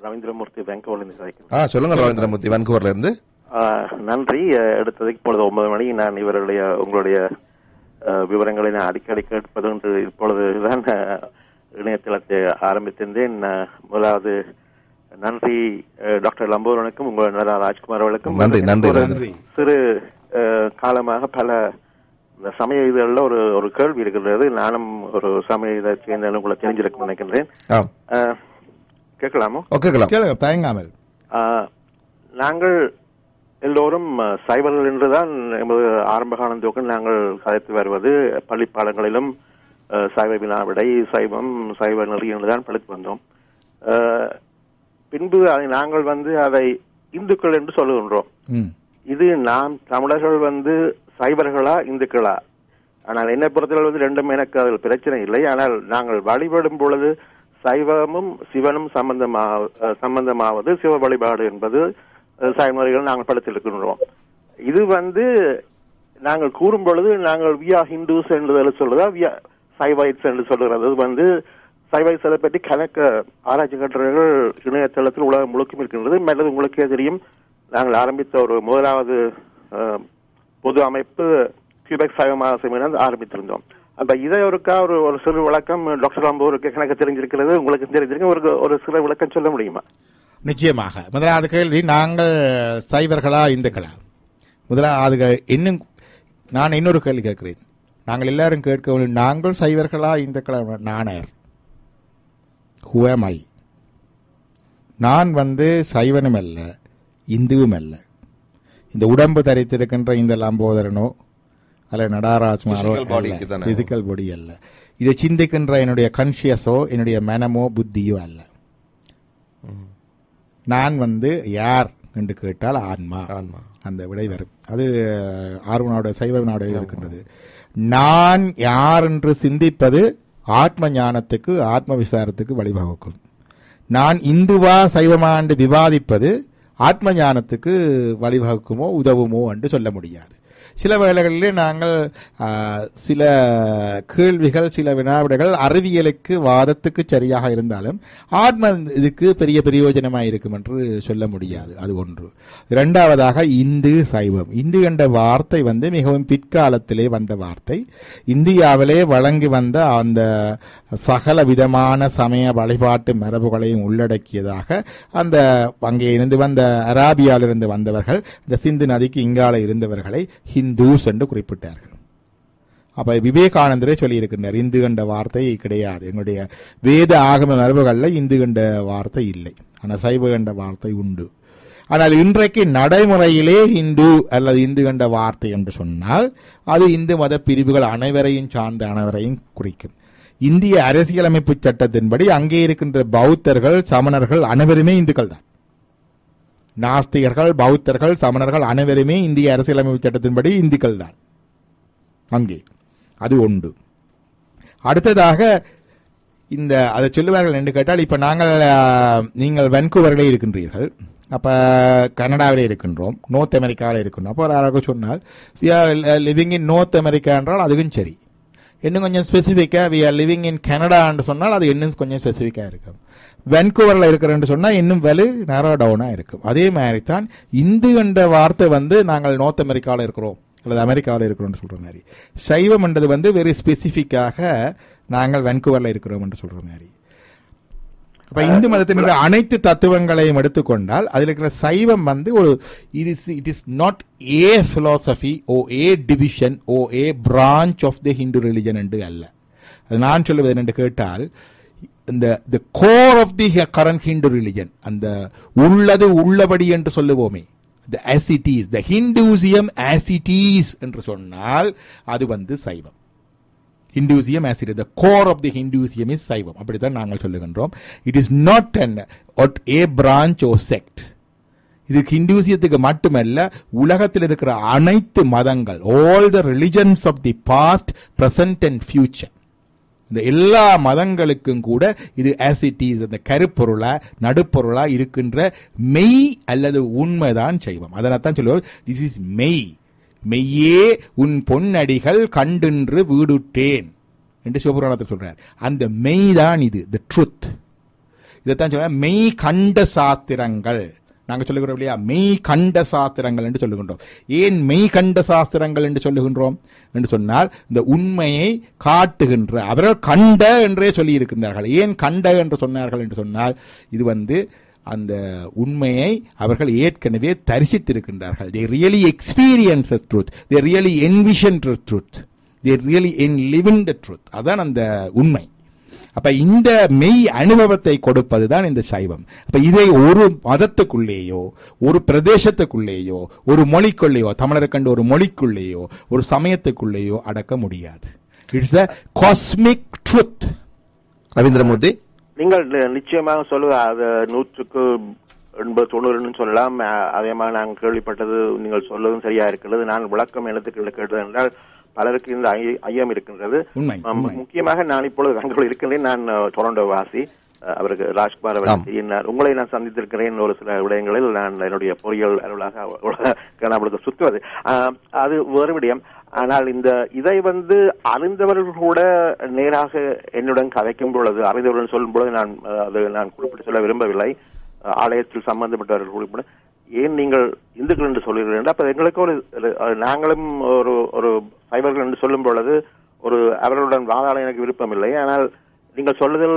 ரவீந்திரமூர்த்தி வான்கூவர்ல சொல்லுங்க ரவீந்திரமூர்த்தி, வான்கூவர்ல இருந்து. நன்றி. எடுத்ததுக்கு இப்பொழுது 9 மணி. நான் உங்களுடைய விவரங்களை நான் அடிக்கடி கேட்பது என்று இப்பொழுதுதான் இணையதளத்தை ஆரம்பித்திருந்தேன். முதலாவது நன்றி டாக்டர் லம்போரனுக்கும் உங்கள் ராஜ்குமார் அவர்களுக்கும் நன்றி. சிறு காலமாக பல சமய இதழில் ஒரு கேள்வி இருக்கின்றது. நானும் ஒரு சமய இதை சேர்ந்த உங்களை தெரிஞ்சிருக்கும் நினைக்கின்றேன். கேட்கலாமோ? தயங்காமல். நாங்கள் எல்லோரும் சைவர்கள் என்றுதான் எமது ஆரம்ப காலம் துவக்கம் நாங்கள் கதைத்து வருவது. பள்ளிப்பாடங்களிலும் சைவ வினாவிடை, சைவம், சைவ நெறி என்றுதான் படித்து வந்தோம். பின்பு நாங்கள் அதை இந்துக்கள் என்று சொல்லுகின்றோம். இது நாம் தமிழர்கள் சைவர்களா இந்துக்களா? ஆனால் என்னை பொறுத்தவரை ரெண்டும் எனக்கு அதில் பிரச்சனை இல்லை. ஆனால் நாங்கள் வழிபடும் பொழுது சைவமும் சிவனும் சம்பந்தமாவது சிவ வழிபாடு என்பது சைவர்கள் நாங்கள் படித்திருக்கின்றோம். இது நாங்கள் கூறும் பொழுது நாங்கள் வி ஆர் ஹிந்துஸ் என்று சொல்றதா சைவைட்ஸ் என்று சொல்கிறது. சைவைட்ஸை பற்றி கணக்க ஆராய்ச்சி கட்டுரைகள் இணையதளத்தில் உலகம் முழுக்கும் இருக்கின்றது. மேலும் உங்களுக்கே தெரியும், நாங்கள் ஆரம்பித்த ஒரு முதலாவது பொது அமைப்பு கியூபெக் சைவ மகாசபை ஆரம்பித்திருந்தோம். அப்ப இதை ஒரு சிறு விளக்கம் டாக்டர் ராம்பூருக்கு எனக்கு தெரிஞ்சிருக்கிறது, உங்களுக்கு தெரிஞ்சிருக்கு, ஒரு சிறு விளக்கம் சொல்ல முடியுமா? நிச்சயமாக. முதலாவது கேள்வி, நாங்கள் சைவர்களா இந்துக்களா? முதலாவது இன்னும் நான் இன்னொரு கேள்வி கேட்கிறேன். நாங்கள் எல்லாரும் கேட்க, நாங்கள் சைவர்களா இந்துக்களா? நானார்? Who am I? நான் சைவனும் அல்ல, இந்துவும் அல்ல. இந்த உடம்பு தரித்திருக்கின்ற இந்த லம்போதரனோ அல்ல நடாராஜ்மாரோ பிசிக்கல் பாடி அல்ல. இதை சிந்திக்கின்ற என்னுடைய கான்சியஸோ என்னுடைய மனமோ புத்தியோ அல்ல. நான் யார் என்று கேட்டால் ஆன்மா. அந்த விடை வரும். அது ஆர்வனோட சைவனோட இருக்கின்றது. நான் யார் என்று சிந்திப்பது ஆத்ம ஞானத்துக்கு, ஆத்ம விசாரத்துக்கு வழிவகுக்கும். நான் இந்துவா சைவமா என்று விவாதிப்பது ஆத்ம ஞானத்துக்கு வழிவகுக்குமோ உதவுமோ என்று சொல்ல முடியாது. சில வேளைகளிலே நாங்கள் சில கேள்விகள், சில வினாவிடைகள் அறிவியலுக்கு வாதத்துக்கு சரியாக இருந்தாலும் ஆத்ம இதுக்கு பெரிய பிரயோஜனமாக இருக்கும் என்று சொல்ல முடியாது. அது ஒன்று. இரண்டாவதாக இந்து சைவம். இந்து என்ற வார்த்தை மிகவும் பிற்காலத்திலே வந்த வார்த்தை. இந்தியாவிலே வழங்கி வந்த அந்த சகல விதமான சமய வழிபாட்டு மரபுகளையும் உள்ளடக்கியதாக அந்த அங்கே இருந்து வந்த அராபியாவிலிருந்து வந்தவர்கள் இந்த சிந்து நதிக்கு இங்கால இருந்தவர்களை ஹிந்துஸ் என்று குறிப்பிட்டார்கள். அப்ப விவேகானந்தரே சொல்லியிருக்கின்றார், இந்து என்ற வார்த்தை கிடையாது, எங்களுடைய வேத ஆகம மரபுகளில் இந்து என்ற வார்த்தை இல்லை, ஆனால் சைவ என்ற வார்த்தை உண்டு. ஆனால் இன்றைக்கு நடைமுறையிலே இந்து அல்லது இந்து என்ற வார்த்தை என்று சொன்னால் அது இந்து மத பிரிவுகள் அனைவரையும் சார்ந்த அனைவரையும் குறிக்கும். இந்திய அரசியலமைப்பு சட்டத்தின்படி அங்கே இருக்கின்ற பௌத்தர்கள், சமணர்கள் அனைவருமே இந்துக்கள் தான். நாஸ்திகர்கள், பௌத்தர்கள், சமணர்கள் அனைவருமே இந்திய அரசியலமைப்பு சட்டத்தின்படி இந்துக்கள் தான் அங்கே. அது உண்டு. அடுத்ததாக இந்த அதை சொல்லுவார்கள் என்று கேட்டால், இப்ப நீங்கள் வான்கூவரிலே இருக்கின்றீர்கள், அப்ப கனடாவிலே இருக்கின்றோம், நோர்த் அமெரிக்காவில் இருக்கின்றோம். அப்போ ஒரு சொன்னால் லிவிங் இன் நோர்த் அமெரிக்கா என்றால் அதுவும் சரி. இன்னும் கொஞ்சம் ஸ்பெசிஃபிக்கா we are living in Canada என்று சொன்னால் அது இன்னும் கொஞ்சம் ஸ்பெசிஃபிக்கா இருக்கும். வான்கூவர்ல இருக்கிறேன்னு சொன்னா இன்னும் வேலு நேரோ டவுனா இருக்கும். அதே மாதிரி தான் இந்து என்ற வார்த்தை நாங்கள் நோர்த் அமெரிக்காவில் இருக்கிறோம் அல்லது அமெரிக்காவில் இருக்கிறோம் சொல்ற மாதிரி, சைவம் என்றது வெரி ஸ்பெசிஃபிக்காக நாங்கள் வான்கூவர்ல இருக்கிறோம் என்று சொல்ற மாதிரி. அப்ப இந்து மதத்தினுடைய அனைத்து தத்துவங்களையும் எடுத்துக்கொண்டால் அதில் இருக்கிற சைவம் ஒரு it is not a philosophy or a division or a branch of the Hindu religion என்று அல்ல. அது நான் சொல்லுவது என்று கேட்டால், இந்த core of the current Hindu religion, அந்த உள்ளது உள்ளபடி என்று சொல்லுவோமே, as it is, the Hinduism as it is என்று சொன்னால் அது சைவம். Hinduism as it is, the core of the Hinduism is சைவம். அப்படித்தான் நாங்கள் சொல்லுகின்றோம். It is not a branch or sect. இது ஹிந்துசியத்துக்கு மட்டுமல்ல, உலகத்தில் இருக்கிற அனைத்து மதங்கள், all the religions of the past, present and future, இந்த எல்லா மதங்களுக்கும் கூட இது as it is, அந்த கருப்பொருளா நடுப்பொருளா இருக்கின்ற மெய் அல்லது உண்மைதான் சைவம். அதனால்தான் சொல்லுவோம் திஸ் இஸ் மெய், மெய்யே உன் பொன்னடிகள் கண்டின்று வீடுட்டேன் என்று சிவபுராணத்தை சொல்றார். அந்த மெய்தான் இது, தி ட்ரூத். இதைத்தான் சொல்ல மெய் கண்ட சாஸ்திரங்கள். நாங்கள் சொல்லுகிறோம் இல்லையா, மெய் கண்ட சாஸ்திரங்கள் என்று சொல்லுகின்றோம். ஏன் மெய் கண்ட சாஸ்திரங்கள் என்று சொல்லுகின்றோம் என்று சொன்னால், இந்த உண்மையை காட்டுகின்ற, அவர்கள் கண்ட என்றே சொல்லி இருக்கின்றார்கள். ஏன் கண்ட என்று சொன்னார்கள் என்று சொன்னால், இது அந்த உண்மையை அவர்கள் ஏற்கனவே தரிசித்திருக்கின்றார்கள். they really experience the truth, they really envision the truth, they really live in the truth. அதான் அந்த உண்மை. அப்ப இந்த மெய் அனுபவத்தை கொடுப்பதுதான் இந்த சைவம். அப்ப இதை ஒரு மதத்துக்குள்ளேயோ, ஒரு பிரதேசத்துக்குள்ளேயோ, ஒரு மொழிக்குள்ளேயோ, தமிழரை கண்டு ஒரு மொழிக்குள்ளேயோ, ஒரு சமயத்துக்குள்ளேயோ அடக்க முடியாது. It's a cosmic truth. Ravindramurthy, நீங்கள் நிச்சயமாக சொல்லுங்க, அது 100-90 சொல்லலாம். அதே மாதிரி நாங்கள் கேள்விப்பட்டது, நீங்கள் சொல்வதும் சரியா இருக்கிறது. நான் விளக்கம் எழுத்துக்கள் கேட்டது என்றால் பலருக்கு இந்த ஐயம் இருக்கின்றது. முக்கியமாக நான் இப்பொழுது பெங்களூர் இருக்கின்றேன். நான் டொரண்டோ வாசி. அவருக்கு ராஜ்குமார் அவர் உங்களை நான் சந்தித்திருக்கிறேன். ஒரு சில விடயங்களில் நான் என்னுடைய பொறியியல் அலுவலாக நம்மளுக்கு சுற்றுவது அது வேறு விடயம். ஆனால் இதை அறிந்தவர்கள் கூட நேராக என்னுடன் கதைக்கும் பொழுது, அறிந்தவர்கள் சொல்லும் பொழுது நான் குறிப்பிட்டு சொல்ல விரும்பவில்லை. ஆலயத்தில் சம்பந்தப்பட்டவர்கள் குறிப்பிட, ஏன் நீங்கள் இந்துக்கள் என்று சொல்கிறீர்கள்? அப்ப எங்களுக்கு நாங்களும் ஒரு சைவர்கள் என்று சொல்லும் பொழுது அவர்களுடன் வாதாட எனக்கு விருப்பம் இல்லை. ஆனால் நீங்கள் சொல்லுதல்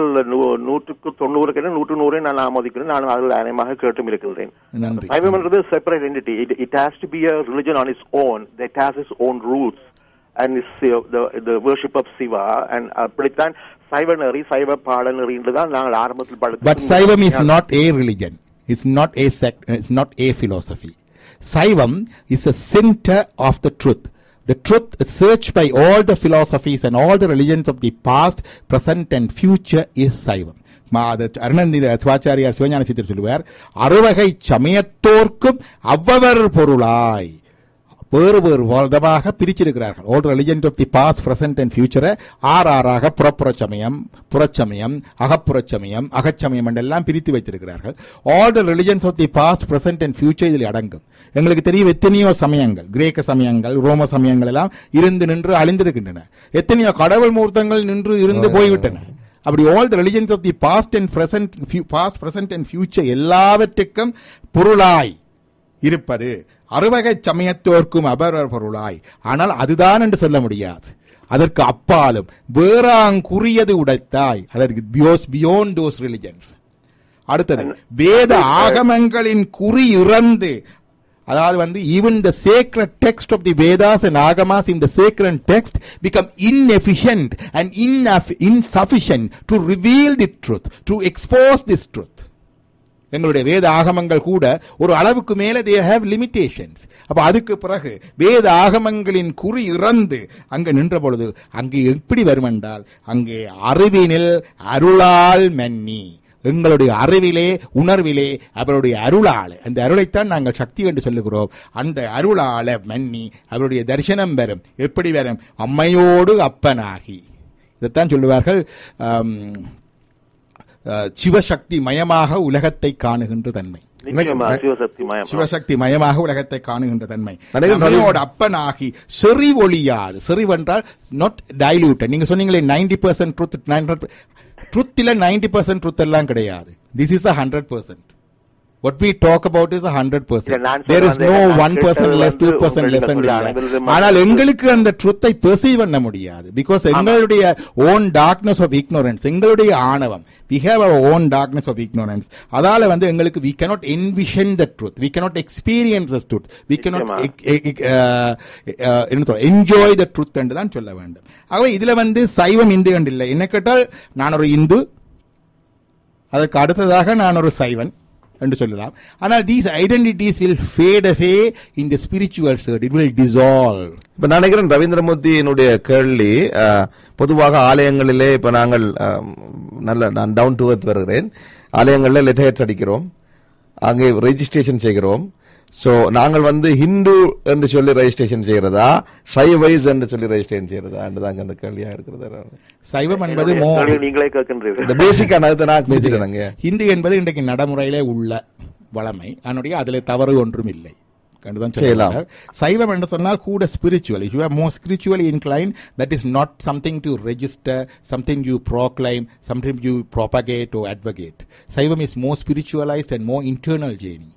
100-90 100 நான் ஆமோதிக்கிறேன். நான் அதில் அநேகமாக கேட்டும் இருக்கின்றேன். சைவம் என்றது separate entity. It has to be a religion on its own that has its own roots and is the worship of Shiva. and அப்படித்தான் சைவ நெறி, சைவ பாடநெறி என்றுதான் நாங்கள் ஆரம்பத்தில் படித்தோம். But Saivam is not a religion. It's not a sect. It's not a philosophy. Saivam is a center of the truth. The truth is searched by all the philosophies and all the religions of the past, present and future is Saivam. Arunandi Sivachariyar சிவஞான சித்தர் சொல்லுவார், அறுவகை சமயத்தோர்க்கும் அவ்வவர் பொருளாய் வேறு வேறு விதமாக பிரிச்சிருக்கிறார்கள். All religions of the past, present and ஃபியூச்சரை ஆறாக புறப்புறச்சமயம், புறச்சமயம், அகப்புறச்சமயம், அகச்சமயம் என்றெல்லாம் பிரித்து வைத்திருக்கிறார்கள். All the religions of the past, present and future இதில் அடங்கும். எங்களுக்கு தெரியும் எத்தனையோ சமயங்கள், கிரேக்க சமயங்கள், ரோம சமயங்கள் எல்லாம் இருந்து நின்று அழிந்திருக்கின்றன. எத்தனையோ கடவுள் மூர்த்தங்கள் நின்று இருந்து போய்விட்டன. அப்படி all the religions of the past and present and future எல்லாவற்றுக்கும் பொருளாய் இருப்பது அறுவகை சமயத்தோர்க்கும் அபரர் பொருளாய். ஆனால் அதுதான் என்று சொல்ல முடியாது. அதற்கு அப்பாலும் வேறாங்குரியது உடைத்தாய், அதற்கு பியாண்ட் தோஸ் ரிலிஜன்ஸ். அடுத்தது வேத ஆகமங்களின் குறி இறந்து, அதாவது even the sacred text of the Vedas and Agamas in the sacred text become inefficient and insufficient to reveal the truth, to expose this truth. எங்களுடைய வேத ஆகமங்கள் கூட ஒரு அளவுக்கு மேல they have limitations. அப்ப அதுக்கு பிறகு வேத ஆகமங்களின் குறி இறந்து அங்கு நின்ற பொழுது அங்கே எப்படி வரும் என்றால், அங்கே அறிவினில் அருளால் மன்னி, எங்களுடைய அறிவிலே உணர்விலே அவருடைய அருளால, அந்த அருளைத்தான் நாங்கள் சக்தி என்று சொல்லுகிறோம். அந்த அருளால மன்னி அவருடைய தரிசனம் வரும். எப்படி வரும்? அம்மையோடு அப்பனாகி. இதைத்தான் சொல்லுவார்கள், சிவசக்தி மயமாக உலகத்தை காணுகின்ற தன்மை. சிவசக்தி மயமாக உலகத்தை காணுகின்ற தன்மை. அம்மையோடு அப்பனாகி செறி ஒளியாது, செறிவென்றால் not diluted. நீங்க சொன்னீங்களே 90% ட்ரூத், ட்ரூத்தில் 90% ட்ரூத் எல்லாம் கிடையாது. This is 100%. What we talk about is 100%. There is no 1% less, 2% less. ஆனால் எங்களுக்கு அந்த ட்ரூத்தை பெர்சீவ் பண்ண முடியாது. பிகாஸ் எங்களுடைய ஓன் டார்க்னஸ் ஆஃப் இக்னோரன்ஸ், எங்களுடைய ஆணவம், we have our own darkness of ignorance. அதால எங்களுக்கு we cannot envision the truth, we cannot experience the truth, we cannot enjoy the truth என்று தான் சொல்ல வேண்டும். ஆகவே இதுல சைவம் இந்து கண்டு இல்லை. என்ன கேட்டால், நான் ஒரு இந்து, அதற்கு அடுத்ததாக நான் ஒரு சைவன் என்று சொல்லலாம். ஆனால் these identities will fade away in the spiritual world, it will dissolve. இப்ப நினைக்கிறேன் ரவீந்திரமூர்த்தியினுடைய கேள்வி, பொதுவாக ஆலயங்களிலே இப்ப நாங்கள் நான் டவுன் டு எர்த் வருகிறேன், ஆலயங்களில் லெட்டர் அடிக்கிறோம், அங்கே ரெஜிஸ்ட்ரேஷன் செய்கிறோம். சோ நாங்கள் ஹிந்து என்று சொல்லி ரெஜிஸ்ட்ரேஷன் செய்யறதா, சைவைஸ் என்று சொல்லி ரெஜிஸ்ட்ரேஷன் செய்யறதா என்றுதாங்க அந்த கேள்வியா இருக்கிறது. சைவம் என்பது நீங்களே கேட்கின்றீர்கள், பேசிக்கான ஹிந்து என்பது இன்றைக்கு நடைமுறையிலே உள்ள வளமை, அதனுடைய அதில் தவறு ஒன்றும் இல்லை. என்றுதான் சொல்லலாம். சைவம் என்று சொன்னால் கூட spiritual. You are more spiritually inclined. That is not something to register, something you proclaim, something you propagate or advocate. சைவம் is more spiritualized and more internal journey.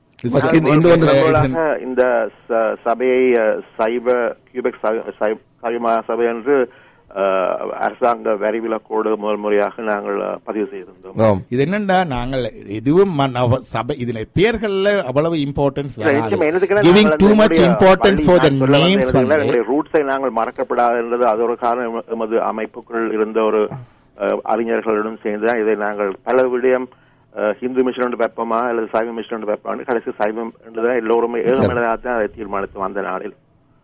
இந்த சபையை சைவ கியூபெக் சைவ சபை என்று அரசாங்க வரி விலக்கோடு முதல் முறையாக நாங்கள் பதிவு செய்திருந்தோம். இது என்னண்டா, நாங்கள் எதுவும் சபை இதுல பேர்கள்ல அவ்வளவு இம்பார்ட்டன்ஸ் ரூட்ஸை நாங்கள் மறக்கப்படாது என்றது அது ஒரு காரணம். எமது அமைப்புக்குள் இருந்த ஒரு அறிஞர்களுடன் சேர்ந்துதான் இதை நாங்கள் பல விடயம் ஹிந்து மிஷன் வைப்போமா அல்லது சைவ மிஷன் வைப்போம், கடைசி சைவம் என்றுதான் எல்லோருமே ஏகமனதான் அதை தீர்மானித்து வந்த நாளில்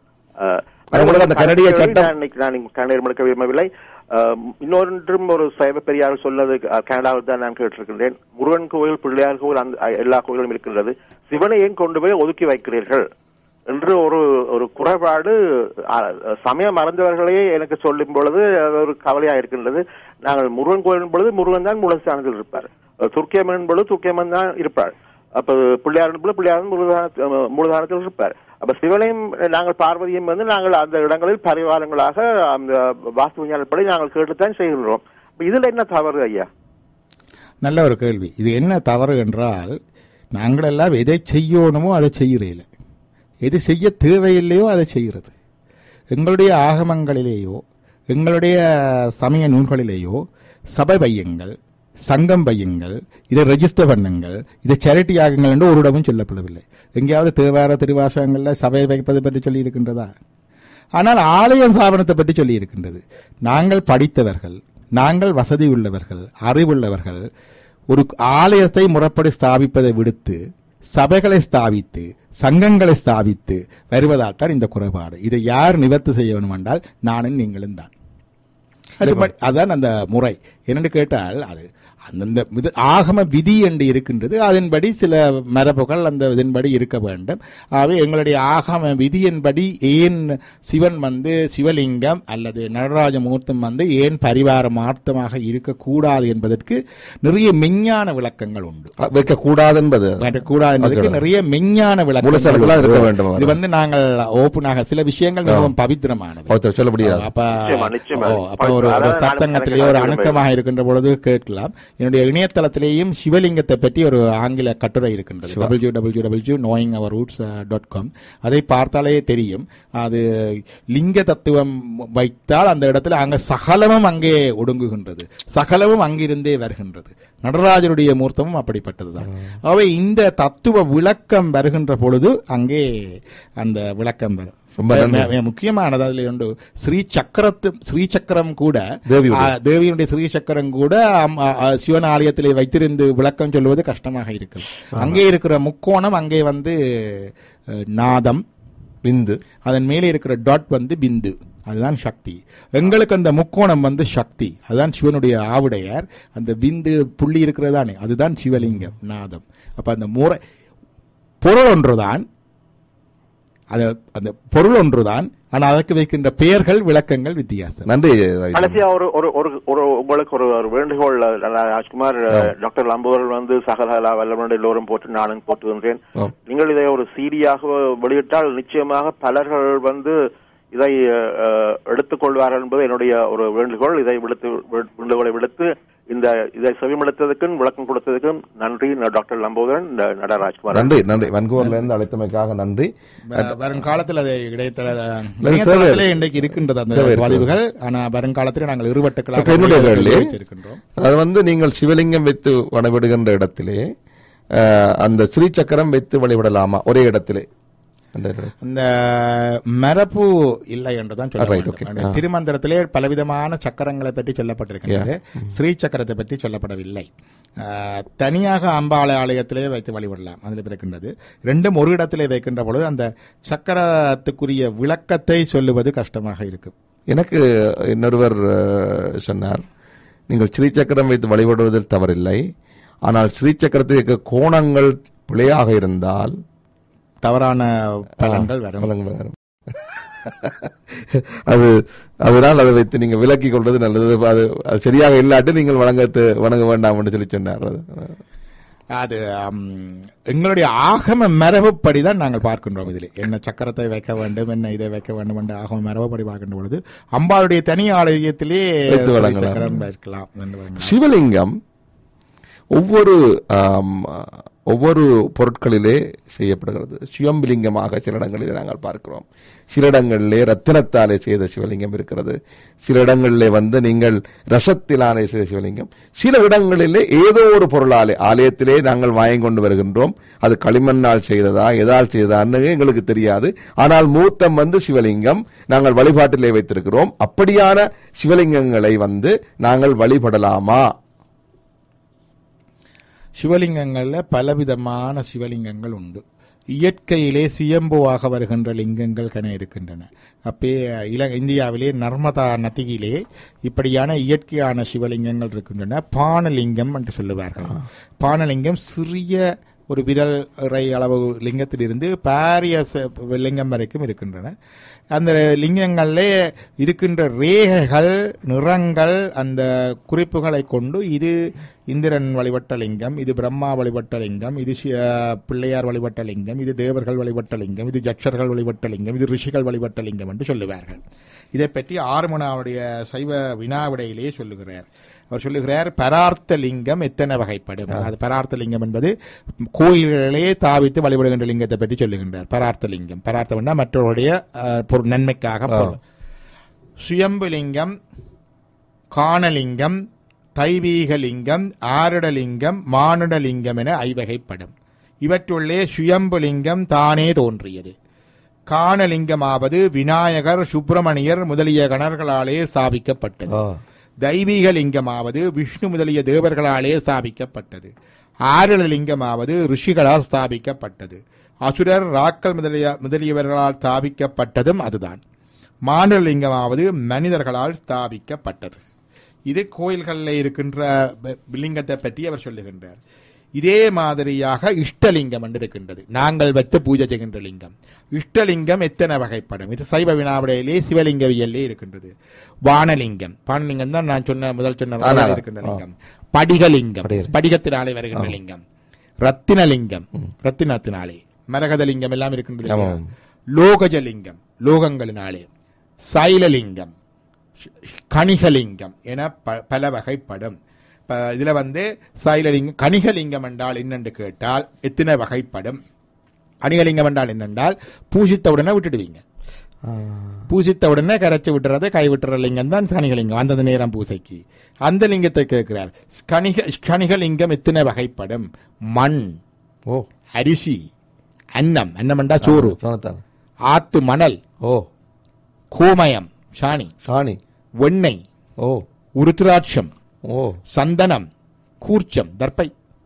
எடுக்க விரும்பவில்லை. இன்னொன்றும் ஒரு சைவ பெரியார் சொன்னது கனடாவில் தான் நான் கேட்டிருக்கின்றேன். முருகன் கோவில், பிள்ளையார் கோவில், அந்த எல்லா கோவிலும் இருக்கின்றது, சிவனை ஏன் கொண்டு போய் ஒதுக்கி வைக்கிறீர்கள் என்று ஒரு குறைபாடு சமயம் மறந்தவர்களே எனக்கு சொல்லும் பொழுது ஒரு கவலையா இருக்கின்றது. நாங்கள் முருகன் கோவில் பொழுது முருகன் தான் மூலஸ்தானத்தில் இருப்பார், துர்க்கியம்மன் பொழுது துர்க்கியம்மன் தான் இருப்பார், அப்ப பிள்ளையார் பொழுது பிள்ளையார் மூலதானத்தில் இருப்பார். அப்ப சிவனையும் நாங்கள் பார்வதியும் வந்து நாங்கள் அந்த இடங்களில் பரிவாரங்களாக அந்த வாஸ்து விஞ்ஞானப்படி நாங்கள் கேட்டுத்தான் செய்கின்றோம். இதுல என்ன தவறு ஐயா? நல்ல ஒரு கேள்வி. இது என்ன தவறு என்றால், நாங்கள் எல்லாம் எதை செய்யணுமோ அதை செய்கிறேன், எது செய்ய தேவையில்லையோ அதை செய்கிறது. எங்களுடைய ஆகமங்களிலேயோ எங்களுடைய சமய நூல்களிலேயோ சபை பையங்கள், சங்கம் பையங்கள், இதை ரெஜிஸ்டர் பண்ணுங்கள், இதை சேரிட்டி ஆகுங்கள் என்று ஒரு இடமும் சொல்லப்படவில்லை. எங்கேயாவது தேவார திருவாசகங்கள்ல சபை வைப்பது பற்றி சொல்லி இருக்கின்றதா? ஆனால் ஆலயம் ஸ்தாபனத்தை பற்றி சொல்லி இருக்கின்றது. நாங்கள் படித்தவர்கள், நாங்கள் வசதி உள்ளவர்கள், அறிவுள்ளவர்கள் ஒரு ஆலயத்தை முறைப்படி ஸ்தாபிப்பதை விடுத்து சபைகளை ஸ்தாபித்து சங்கங்களை ஸ்தாபித்து வருவதால் தான் இந்த குறைபாடு. இதை யார் நிவர்த்தி செய்ய வேண்டும் என்றால் நானும் நீங்களும் தான். அதுதான் அந்த முறை. என்னென்னு கேட்டால், அது அந்தந்த ஆகம விதி என்று இருக்கின்றது, அதன்படி சில மரபுகள் அந்த இதன்படி இருக்க வேண்டும். ஆகவே எங்களுடைய ஆகம விதியின்படி ஏன் சிவன் வந்து சிவலிங்கம் அல்லது நடராஜமூர்த்தம் வந்து ஏன் பரிவார மார்த்தமாக இருக்கக்கூடாது என்பதற்கு நிறைய மெஞ்ஞான விளக்கங்கள் உண்டு. வைக்கக்கூடாது என்பதற்கு நிறைய மெஞ்ஞான விளக்கங்கள் இருக்க வேண்டும். இது வந்து நாங்கள் ஓப்பனாக சில விஷயங்கள் மிகவும் பவித்திரமானவை. அப்ப ஒரு சத்சங்கத்திலேயே ஒரு அணுக்கமாக இருக்கின்ற பொழுது கேட்கலாம். என்னுடைய இணையதளத்திலேயும் சிவலிங்கத்தை பற்றி ஒரு ஆங்கில கட்டுரை இருக்கின்றது, www.knowingourroots.com. அதை பார்த்தாலே தெரியும். அது லிங்க தத்துவம் வைத்தால் அந்த இடத்துல அங்க சகலமும் அங்கே ஒடுங்குகின்றது, சகலமும் அங்கிருந்தே வருகின்றது. நடராஜருடைய மூர்த்தமும் அப்படிப்பட்டதுதான். அவை இந்த தத்துவ விளக்கம் வருகின்ற பொழுது அங்கே அந்த விளக்கம் வரும். முக்கியமானது அதுல உண்டு ஸ்ரீசக்கரம் கூட, தேவியுடைய ஸ்ரீசக்கரம் கூட சிவன் ஆலயத்திலே வைத்திருந்து விளக்கம் சொல்லுவது கஷ்டமாக இருக்கு. அங்கே இருக்கிற முக்கோணம் அங்கே வந்து நாதம் பிந்து, அதன் மேலே இருக்கிற டாட் வந்து பிந்து, அதுதான் சக்தி. எங்களுக்கு அந்த முக்கோணம் வந்து சக்தி, அதுதான் சிவனுடைய ஆவுடையார். அந்த பிந்து புள்ளி இருக்கிறதானே அதுதான் சிவலிங்கம் நாதம். அப்ப அந்த முறை பொருள் ஒன்றுதான், அந்த பொருள் ஒன்றுதான், ஆனால் அதற்கு வைக்கின்ற பெயர்கள் விளக்கங்கள் வித்தியாசம். நன்றி. கடைசியா உங்களுக்கு ஒரு வேண்டுகோள் ராஜ்குமார், டாக்டர் லம்புவர்கள் வந்து சகல வல்லவனுடைய எல்லோரும் போட்டு நானும் போட்டுகின்றேன். நீங்கள் இதை ஒரு சீடியாக வெளியிட்டால் நிச்சயமாக பலர்கள் வந்து இதை எடுத்துக்கொள்வார்கள் என்பது என்னுடைய ஒரு வேண்டுகோள். இதை வேண்டுகோளை விடுத்து இதை செவிமடுத்ததுக்கும் விளக்கம் கொடுத்ததுக்கும் நன்றி டாக்டர் லம்போதரன், நடராஜ்குமார். நன்றி வன்கூவர்ல இருந்து அழைத்தமைக்காக நன்றி. வருங்காலத்தில் அதை இடைத்தளத்திலே இன்றைக்கு இருக்கின்றது அந்த பதிவுகள். ஆனா வருங்காலத்தில் நாங்கள் இருவட்டுக்களாக இருக்கின்றோம். அது வந்து நீங்கள் சிவலிங்கம் வைத்து வழிபடுகின்ற இடத்திலே அந்த ஸ்ரீசக்கரம் வைத்து வழிபடலாமா ஒரே இடத்திலே? அந்த மரபு இல்லை என்றுதான் சொல்ல. திருமந்திரத்திலே பலவிதமான சக்கரங்களை பற்றி சொல்லப்பட்டிருக்கிறது, ஸ்ரீ சக்கரத்தை பற்றி சொல்லப்படவில்லை. தனியாக அம்பாளை ஆலயத்திலே வைத்து வழிபடலாம், அதில் இருக்கின்றது. ரெண்டும் ஒரு இடத்திலே வைக்கின்ற பொழுது அந்த சக்கரத்துக்குரிய விளக்கத்தை சொல்லுவது கஷ்டமாக இருக்கும். எனக்கு இன்னொருவர் சொன்னார், நீங்கள் ஸ்ரீ சக்கரம் வைத்து வழிபடுவதில் தவறில்லை, ஆனால் ஸ்ரீ சக்கரத்திற்கு கோணங்கள் பிழையாக இருந்தால் தவறான பலன்கள் வரும். அதனால் அதை வைத்து நீங்க விலக்கிக் கொள்வது நல்லது. அது சரியாக இல்லாட்டி நீங்கள் வணங்க வேண்டாம் என்று சொல்லி சொன்னார். அது எங்களுடைய ஆகம மரபுப்படிதான் நாங்கள் பார்க்கின்றோம். இதில் என்ன சக்கரத்தை வைக்க வேண்டும், என்ன இதை வைக்க வேண்டும் என்று ஆகம மரபுப்படி பார்க்கின்ற பொழுது அம்பாளுடைய தனி ஆலயத்திலே சக்கரம் வைக்கலாம். சிவலிங்கம் ஒவ்வொரு பொருட்களிலே செய்யப்படுகிறது. சிவம்பிலிங்கமாக சில இடங்களிலே நாங்கள் பார்க்கிறோம். சில இடங்களிலே ரத்தினத்தாலே செய்த சிவலிங்கம் இருக்கிறது. சில இடங்களிலே நீங்கள் ரசத்திலாலே செய்த சிவலிங்கம். சில இடங்களிலே ஏதோ ஒரு பொருளாலே ஆலயத்திலே நாங்கள் வாங்கி கொண்டு வருகின்றோம். அது களிமண்ணால் செய்ததா எதால் செய்ததான்னு எங்களுக்கு தெரியாது. ஆனால் மூர்த்தம் சிவலிங்கம் நாங்கள் வழிபாட்டிலே வைத்திருக்கிறோம். அப்படியான சிவலிங்கங்களை நாங்கள் வழிபடலாமா? சிவலிங்கங்கள்ல பலவிதமான சிவலிங்கங்கள் உண்டு. இயற்கையிலே சுயம்புவாக வருகின்ற லிங்கங்கள் கன இருக்கின்றன. அப்பே இந்தியாவிலே நர்மதா நதியிலே இப்படியான இயற்கையான சிவலிங்கங்கள் இருக்கின்றன. பானலிங்கம் என்று சொல்லுவார்கள். பானலிங்கம் சிறிய ஒரு விரல் இறை அளவு லிங்கத்திலிருந்து பாரிய லிங்கம் வரைக்கும் இருக்கின்றன. அந்த லிங்கங்களிலே இருக்கின்ற ரேகைகள், நிறங்கள், அந்த குறிப்புகளை கொண்டு இது இந்திரன் வழிபட்ட லிங்கம், இது பிரம்மா வழிபட்ட லிங்கம், இது பிள்ளையார் வழிபட்ட லிங்கம், இது தேவர்கள் வழிபட்ட லிங்கம், இது ஜட்சர்கள் வழிபட்ட லிங்கம், இது ரிஷிகள் வழிபட்ட லிங்கம் என்று சொல்லுவார்கள். இதை பற்றி ஆறுமனாவுடைய சைவ வினாவிடையிலேயே சொல்லுகிறார். அவர் சொல்லுகிறார், பரார்த்த லிங்கம் எத்தனை வகைப்படும். அது பரார்த்த லிங்கம் என்பது கோயில்களே தாவித்து வழிபடுகின்ற லிங்கத்தை பற்றி சொல்லுகின்றார். பரார்த்த லிங்கம், பரார்த்தம் மற்றவருடைய நன்மைக்காக. சுயம்புலிங்கம், காணலிங்கம், தைவீகலிங்கம், ஆருடலிங்கம், மானுடலிங்கம் என ஐவகைப்படும். இவற்றுள்ளே சுயம்புலிங்கம் தானே தோன்றியது. காணலிங்கமாவது விநாயகர், சுப்பிரமணியர் முதலிய கணர்களாலே ஸ்தாபிக்கப்பட்டது. தெய்வீக லிங்கமாவது விஷ்ணு முதலிய தேவர்களாலே ஸ்தாபிக்கப்பட்டது. ஆருடலிங்கமாவது ரிஷிகளால் ஸ்தாபிக்கப்பட்டது. அசுரர், ராக்கள் முதலியவர்களால் ஸ்தாபிக்கப்பட்டதும் அதுதான். மானுடலிங்கமாவது மனிதர்களால் ஸ்தாபிக்கப்பட்டது. இது கோயில்களில் இருக்கின்ற லிங்கத்தை பற்றி அவர் சொல்லுகின்றார். இதே மாதிரியாக இஷ்டலிங்கம் என்று இருக்கின்றது. நாங்கள் வைத்து பூஜை செய்கின்ற லிங்கம். இஷ்டலிங்கம் எத்தனை வகைப்படும். இது சைவ வினாவிடையிலே சிவலிங்கவியலே இருக்கின்றது. வானலிங்கம், வானலிங்கம் தான் நான் முதல் சொன்ன இருக்கின்ற லிங்கம். படிகலிங்கம், படிகத்தினாலே வருகின்ற லிங்கம். ரத்தினலிங்கம், ரத்தினத்தினாலே. மரகதலிங்கம் எல்லாம் இருக்கின்றது. லோகஜலிங்கம், லோகங்களினாலே. சைலலிங்கம், கணிகலிங்கம் என பல வகைப்படும். இதுல சைலலிங்கம், கணிகலிங்கம் என்றால் என்னென்று கேட்டால் எத்தனை வகைப்படும். கணிகலிங்கம் என்றால் என்னென்றால் பூசித்த உடனே விட்டுடுவீங்க. பூசித்த உடனே கரைச்சி விட்டுறத கை விட்டுற லிங்கம் தான் கணிகலிங்கம். அந்தந்த நேரம் பூசைக்கு அந்த லிங்கத்தை கேட்கிறார். கணிகலிங்கம் எத்தனை வகைப்படும். மண், அரிசி, அன்னம், அன்னம் என்றா சோறு, ஆத்து மணல், கோமயம், சாணி, வெண்ணெய், உருத்திராட்சம், சந்தனம், கூர்ச்சம், தர்ப்பை,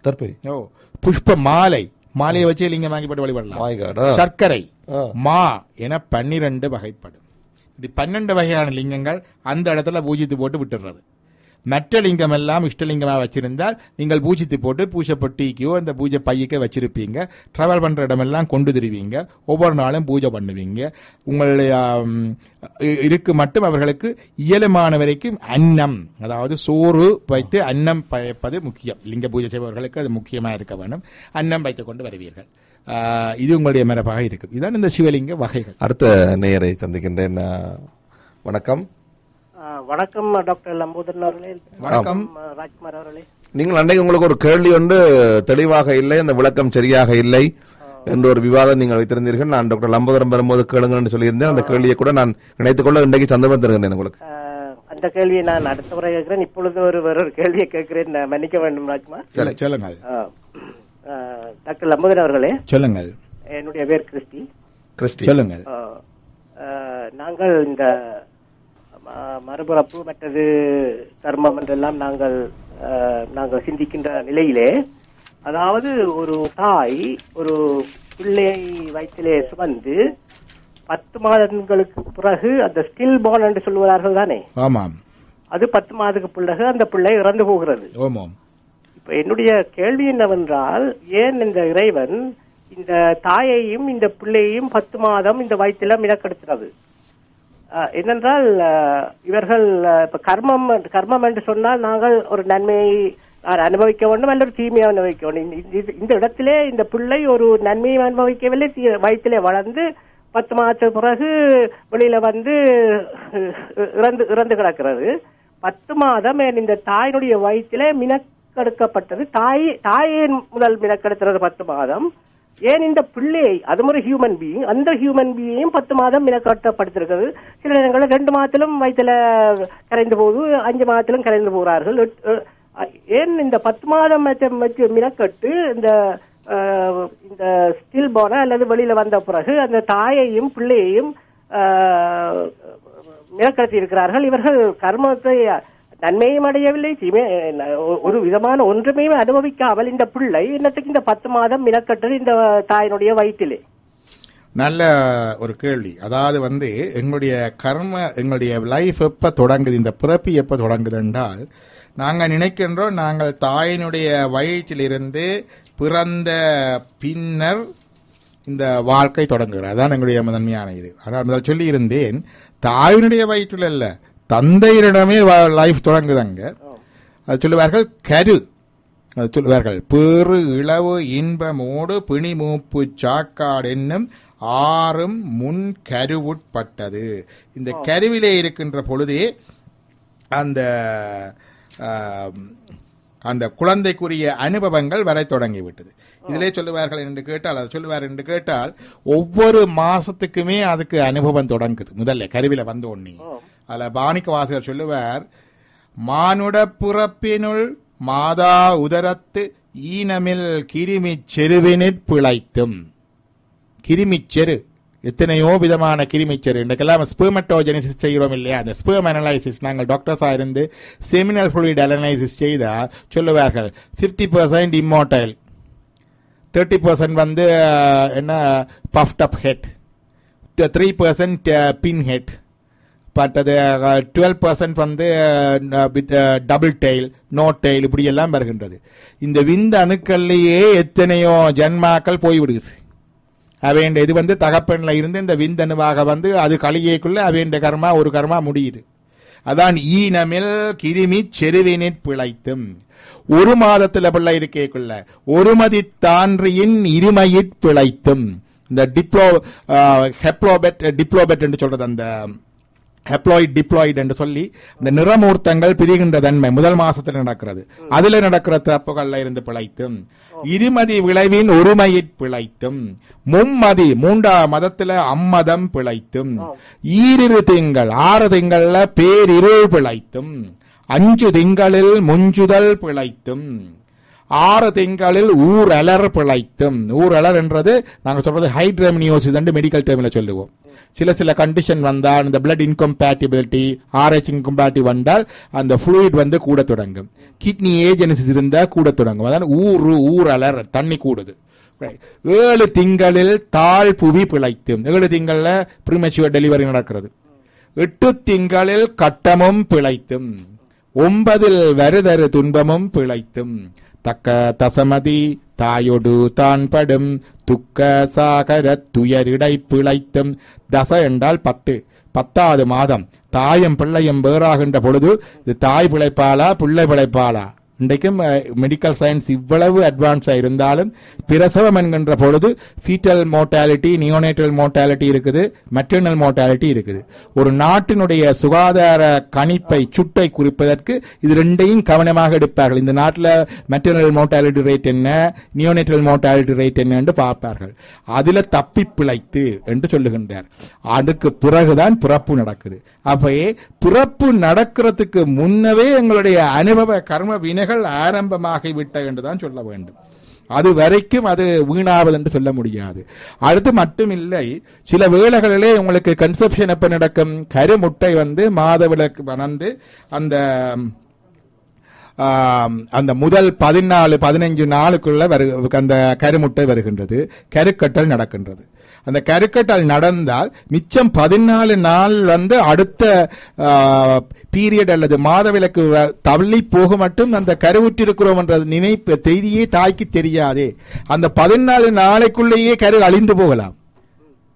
புஷ்ப மாலை, மாலையை வச்சு லிங்கம் வாங்கி போட்டு வழிபடலாம். சர்க்கரை, மா என 12 வகைப்படும். இது 12 வகையான லிங்கங்கள் அந்த இடத்துல பூஜித்து போட்டு விட்டுறது. மற்ற லிங்கம் எல்லாம் இஷ்டலிங்கமாக வச்சிருந்தால் நீங்கள் பூஜித்து போட்டு பூஜை பொட்டிக்கோ அந்த பூஜை பையக்கோ வச்சிருப்பீங்க. டிராவல் பண்ற இடமெல்லாம் கொண்டு திருவீங்க. ஒவ்வொரு நாளும் பூஜை பண்ணுவீங்க. உங்களுடைய இருக்கு மட்டும் அவர்களுக்கு இயலுமான வரைக்கும் அன்னம், அதாவது சோறு வைத்து அன்னம் பயப்பது முக்கியம். லிங்க பூஜை செய்பவர்களுக்கு அது முக்கியமாக இருக்க வேண்டும். அன்னம் வைத்துக் கொண்டு வருவீர்கள். இது உங்களுடைய மரபாக இருக்கும். இதுதான் இந்த சிவலிங்க வகைகள். அடுத்த நேயரை சந்திக்கின்றேன். வணக்கம். வணக்கம் டாக்டர் லம்போதரன் அவர்களே. வணக்கம் ராஜ்குமார் அவர்களே. நீங்கள் அன்றைக்கு உங்களுக்கு ஒரு கேள்வி ஒன்று தெளிவாக இல்லை, அந்த விளக்கம் சரியாக இல்லை என்ற ஒரு விவாதம் நீங்கள் வைத்திருந்தீர்கள். நான் டாக்டர் லம்போதரன் வரும்போது கேளுங்கன்னு சொல்லியிருந்தேன். அந்த கேள்வியை கூட நான் நினைத்துக் கொள்ள இன்றைக்கு சந்தர்ப்பம் தருகிறேன் உங்களுக்கு. அந்த கேள்வியை நான் அடுத்த முறை கேட்கிறேன். இப்பொழுது ஒரு கேள்வியை கேட்கிறேன், மன்னிக்க வேண்டும் ராஜ்குமார். சொல்லுங்க டாக்டர் லம்போதரன் அவர்களே. சொல்லுங்கள். என்னுடைய பேர் கிறிஸ்டி. சொல்லுங்கள். நாங்கள் இந்த மறுபிறப்பு மற்றது கர்மம் என்றெல்லாம் நாங்கள் சிந்திக்கின்ற நிலையிலே, அதாவது ஒரு தாய் ஒரு பிள்ளையை வயிற்றிலே சுமந்து 10 மாதங்களுக்கு பிறகு அந்த ஸ்டில் பார்ன் என்று சொல்லுவார்கள் தானே. ஆமாம். அது 10 மாதத்துக்கு பிறகு அந்த பிள்ளை இறந்து போகிறது. இப்ப என்னுடைய கேள்வி என்னவென்றால், ஏன் இந்த இறைவன் இந்த தாயையும் இந்த பிள்ளையையும் 10 மாதம் இந்த வயிற்றில மினக்கெடுக்கிறது? என்னென்றால் இவர்கள் இப்ப கர்மம் என்று சொன்னால் நாங்கள் ஒரு நன்மையை அனுபவிக்க வேண்டும் அல்லது தீமையை அனுபவிக்க வேண்டும். இந்த இடத்திலே இந்த பிள்ளை ஒரு நன்மையை அனுபவிக்கவில்லை, வயிற்றிலே வளர்ந்து 10 மாதத்துக்கு பிறகு வெளியில வந்து இறந்து கிடக்கிறது. 10 மாதம் இந்த தாயினுடைய வயிற்றிலே மினக்கெடுக்கப்பட்டது. தாயின் முதல் மினக்கெடுக்கிறது 10 மாதம். ஏன் இந்த பிள்ளையை, அது ஒரு ஹியூமன் பீயிங், அந்த ஹியூமன் பீயிங்கையும் 10 மாதம் மினக்கட்டப்படுத்திருக்கிறது. சில நேரங்களில் 2 மாதத்திலும் வயிற்றுல கரைந்து போகுது, 5 மாதத்திலும் கரைந்து போகிறார்கள். ஏன் இந்த 10 மாதம் மினக்கட்டு இந்த ஸ்டில் போன அல்லது வெளியில வந்த பிறகு அந்த தாயையும் பிள்ளையையும் மினக்கடத்தி இருக்கிறார்கள். இவர்கள் கர்மத்தை நன்மையும் அடையவில்லை, ஒரு விதமான ஒன்றுமே அனுபவிக்காமல் இந்த பிள்ளை இன்னத்துக்கு இந்த 10 மாதம் மினக்கட்டது இந்த தாயினுடைய வயிற்றிலே. நல்ல ஒரு கேள்வி. அதாவது வந்து எங்களுடைய கர்ம, எங்களுடைய லைஃப் எப்ப தொடங்குது, இந்த பிறப்பு எப்ப தொடங்குது என்றால், நாங்கள் நினைக்கின்றோம் நாங்கள் தாயினுடைய வயிற்றிலிருந்து பிறந்த பின்னர் இந்த வாழ்க்கை தொடங்குகிறது. அதான் எங்களுடைய முதன்மையான இது. ஆனால் முதல் சொல்லி இருந்தேன், தாயினுடைய வயிற்றில் அல்ல, தந்தையிடமே லைஃப் தொடங்குதாங்க. அது சொல்லுவார்கள் கரு, அது சொல்லுவார்கள் பேறு இளவு இன்பமோடு பிணி மூப்பு சாக்காடு என்னும் 6 முன் கருவுட்பட்டது. இந்த கருவிலே இருக்கின்ற பொழுதே அந்த குழந்தைக்குரிய அனுபவங்கள் வரை தொடங்கிவிட்டது. இதிலே சொல்லுவார்கள் என்று கேட்டால், அது சொல்லுவார் என்று கேட்டால், ஒவ்வொரு மாசத்துக்குமே அதுக்கு அனுபவம் தொடங்குது. முதல்ல கருவில வந்த உடனே அதுல பாணிக்க வாசகர் சொல்லுவார், மானுட புறப்பினுள் மாதா உதரத்து ஈனமில் கிருமி செருவினிற் பிழைத்தும். கிருமிச்செரு, எத்தனையோ விதமான கிருமிச்செரு. இன்றைக்கெல்லாம் ஸ்பெர்மட்டோஜெனிசிஸ் செய்கிறோம் இல்லையா, அந்த ஸ்பெர்ம் அனலைசிஸ் நாங்கள் டாக்டர்ஸாக இருந்து செமினல் ஃப்ளூயிட் அனலைசிஸ் செய்தால் சொல்லுவார்கள் 50% இம்மோர்டைல், 30% வந்து என்ன puffed up head, 3% pin head, பட்டது 12% வந்து டபுள் டெயில், நோ டெயில், இப்படி எல்லாம் வருகின்றது. இந்த விந்து அணுக்கள்லேயே எத்தனையோ ஜன்மாக்கள் போய்விடுது. அவைண்ட இது வந்து தகப்பன்ல இருந்து இந்த விந்தணுவாக வந்து அது கலியேக்குள்ள அவைண்ட கர்மா ஒரு கர்மா முடியுது. அதான் ஈனமில் கிருமி செருவினிற் பிழைத்தும். 1 மாதத்துல பிள்ளை இருக்கேக்குள்ள 1 மதி தான்றியின் இருமையிற் பிழைத்தும். இந்த டிப்ளோபெட் என்று சொல்றது, அந்த ஹெப்ளாய்ட் டிப்ளாய்ட் என்று சொல்லி இந்த நிறமூர்த்தங்கள் பிரிகின்ற தன்மை முதல் மாசத்துல நடக்கிறது. அதுல நடக்கிற தப்புகள்ல இருந்து பிழைத்தும். இருமதி விளைவின் ஒருமையிற் பிழைத்தும். மும்மதி 3ஆம் மதத்துல அம்மதம் பிழைத்தும். 2 திங்கள் 6 திங்கள்ல பேரிருள் பிழைத்தும். 5 திங்களில் முஞ்சுதல் பிழைத்தும். 6 திங்களில் ஊரலர் பிழைத்தும். ஊரலர் என்றது நாங்க சொல்றது ஹைட்ரமினியோசிஸ் என்று மெடிக்கல் டேர்ம்ல சொல்லுவோம். சில கண்டிஷன் வந்தால், இந்த பிளட் இன்கம்பேட்டிபிலிட்டி, RH இன்கம்பேட்டிவ் வந்தால் அந்த ஃப்ளூயிட் வந்து கூட தொடங்கும். கிட்னி ஏஜெனிசிஸ் இருந்தா கூட தொடங்கும். அதான் ஊரலர், தண்ணி கூடுது. 7 திங்களில் தாழ் புவி பிழைத்தும். 7 திங்கள்ல ப்ரீமெச்சுவர் டெலிவரி நடக்கிறது. 8 திங்களில் கட்டமும் பிழைத்தும். 9 வருதரு துன்பமும் பிழைத்தும். தக்க தசமதி தாயொடு தான் படும் துக்க சாகர துயரிடை பிழைத்தும். தச என்றால் 10, 10வது மாதம் தாயும் பிள்ளையும் வேறாகின்ற பொழுது இது தாய் பிழைப்பாளா பிள்ளை பிழைப்பாளா? இன்றைக்கும் மெடிக்கல் சயின்ஸ் இவ்வளவு அட்வான்ஸா இருந்தாலும் பிரசவம் என்கின்ற பொழுது ஃபீட்டல் மோர்டாலிட்டி, நியோனேட்டல் மோர்டாலிட்டி இருக்குது, மெட்டர்னல் மோர்டாலிட்டி இருக்குது. ஒரு நாட்டினுடைய சுகாதார கணிப்பை சுட்டை குறிப்பதற்கு இது 2ஐயும் கவனமாக எடுப்பார்கள். இந்த நாட்டில் மெட்டர்னல் மோர்டாலிட்டி ரேட் என்ன, நியோனேட்டல் மோர்டாலிட்டி ரேட் என்ன என்று பார்ப்பார்கள். அதுல தப்பி பிழைத்து என்று சொல்லுகின்றார். அதுக்கு பிறகுதான் பிறப்பு நடக்குது. அப்பயே பிறப்பு நடக்கிறதுக்கு முன்னவே எங்களுடைய அனுபவ கர்ம வினைகள் ஆரம்பமாகிவிட்ட என்றுதான் சொல்ல வேண்டும். அது வரைக்கும் அது வீணாவது என்று சொல்ல முடியாது. அடுத்து மட்டும் இல்லை, சில வேளைகளிலே உங்களுக்கு கன்செப்ஷன் எப்ப நடக்கும், கருமுட்டை வந்து மாதவிலக்கு வந்து அந்த முதல் 14-15 நாளுக்குள்ள அந்த கருமுட்டை வருகின்றது, கருக்கட்டல் நடக்கின்றது. அந்த கருக்கட்டல் நடந்தால் மிச்சம் 14 நாள் வந்து அடுத்த பீரியட் அல்லது மாதவிலக்கு தள்ளி போக மட்டும் அந்த கருவுற்றிருக்கிறோம் என்ற நினைப்பு செய்தியே தாய்க்கு தெரியாதே. அந்த 14 நாளைக்குள்ளேயே கரு அழிந்து போகலாம்.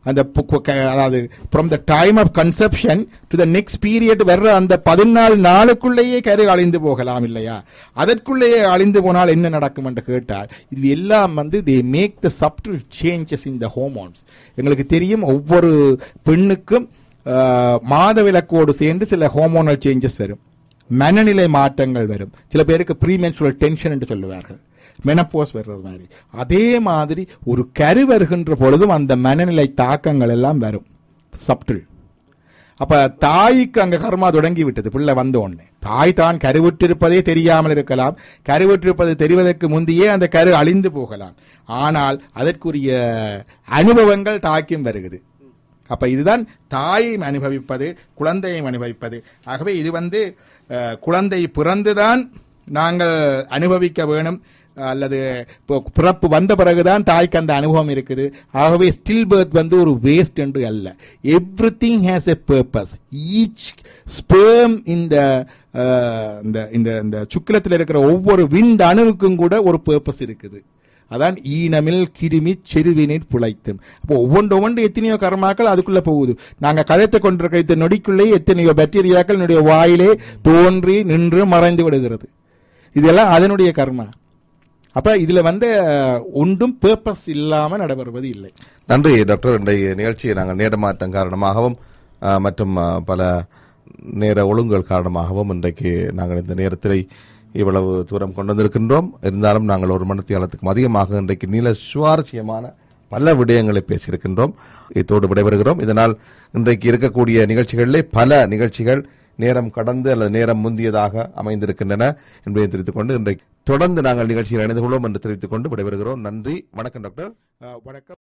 அந்த அதாவது from the time of conception to the next period வர்ற அந்த 14 நாளுக்குள்ளேயே கரு அழிந்து போகலாம் இல்லையா? அதற்குள்ளேயே அழிந்து போனால் என்ன நடக்கும் என்று கேட்டால் இது எல்லாம் they make the subtle changes in the hormones. எங்களுக்கு தெரியும் ஒவ்வொரு பெண்ணுக்கும் மாதவிலக்கோடு சேர்ந்து சில ஹோமோனல் சேஞ்சஸ் வரும், மனநிலை மாற்றங்கள் வரும். சில பேருக்கு ப்ரீமென்ஸ்ட்ரல் டென்ஷன் என்று சொல்லுவார்கள், மெனப்போஸ் வர்றது மாதிரி. அதே மாதிரி ஒரு கரு வருகின்ற பொழுதும் அந்த மனநிலை தாக்கங்கள் எல்லாம் வரும், சப்டில். அப்ப தாய்க்கு அங்க கர்மா தொடங்கி விட்டது. பிள்ளை வந்த உடனே தாய் தான் கருவுற்றிருப்பதே தெரியாமல் இருக்கலாம், கருவுற்றிருப்பது தெரிவதற்கு முந்தையே அந்த கரு அழிந்து போகலாம். ஆனால் அதற்குரிய அனுபவங்கள் தாய்க்கும் வருகிறது. அப்ப இதுதான் தாயையும் அனுபவிப்பது, குழந்தையும் அனுபவிப்பது. ஆகவே இது குழந்தை பிறந்துதான் நாங்கள் அனுபவிக்க வேணும், அல்லது பிறப்பு வந்த பிறகுதான் தாய்க்கு அந்த அனுபவம் இருக்குது. ஆகவே ஸ்டில் பர்த் ஒரு வேஸ்ட் என்று அல்ல. Everything has a purpose. Each sperm இந்த சுக்கிலத்தில் இருக்கிற ஒவ்வொரு விந்து அணுவுக்கும் கூட ஒரு பர்பஸ் இருக்குது. அதான் ஈனமில் கிருமி செருவினில் புழைத்தும். அப்போ ஒவ்வொன்று எத்தனையோ கர்மாக்கள் அதுக்குள்ள போகுது. நாங்க கதைத்து கொண்டிருக்கிற நொடிக்குள்ளே எத்தனையோ பாக்டீரியாக்கள் என்னுடைய வாயிலே தோன்றி நின்று மறைந்து விடுகிறது. இதெல்லாம் அதனுடைய கர்மா. அப்ப இதுல ஒன்றும் பர்பஸ் இல்லாம நடைபெறுவது இல்லை. நன்றி டாக்டர். இன்றைய நிகழ்ச்சியை நாங்கள் நேரமாற்றம் காரணமாகவும் மற்றும் பல நேர ஒழுங்குகள் காரணமாகவும் இன்றைக்கு நாங்கள் இந்த நேரத்தில் இவ்வளவு தூரம் கொண்டு வந்திருக்கின்றோம். இருந்தாலும் நாங்கள் ஒரு மணித்தியாலத்துக்கும் அதிகமாக இன்றைக்கு நீல சுவாரஸ்யமான பல விடயங்களை பேசியிருக்கின்றோம். இதோடு விடைபெறுகிறோம். இதனால் இன்றைக்கு இருக்கக்கூடிய நிகழ்ச்சிகளிலே பல நிகழ்ச்சிகள் நேரம் கடந்து அல்லது நேரம் முந்தியதாக அமைந்திருக்கின்றன என்பதை தெரிவித்துக் கொண்டு இன்றைக்கு தொடர்ந்து நாங்கள் நிகழ்ச்சியில் இணைந்து கொள்வோம் என்று தெரிவித்துக் கொண்டு விடைபெறுகிறோம். நன்றி, வணக்கம் டாக்டர். வணக்கம்.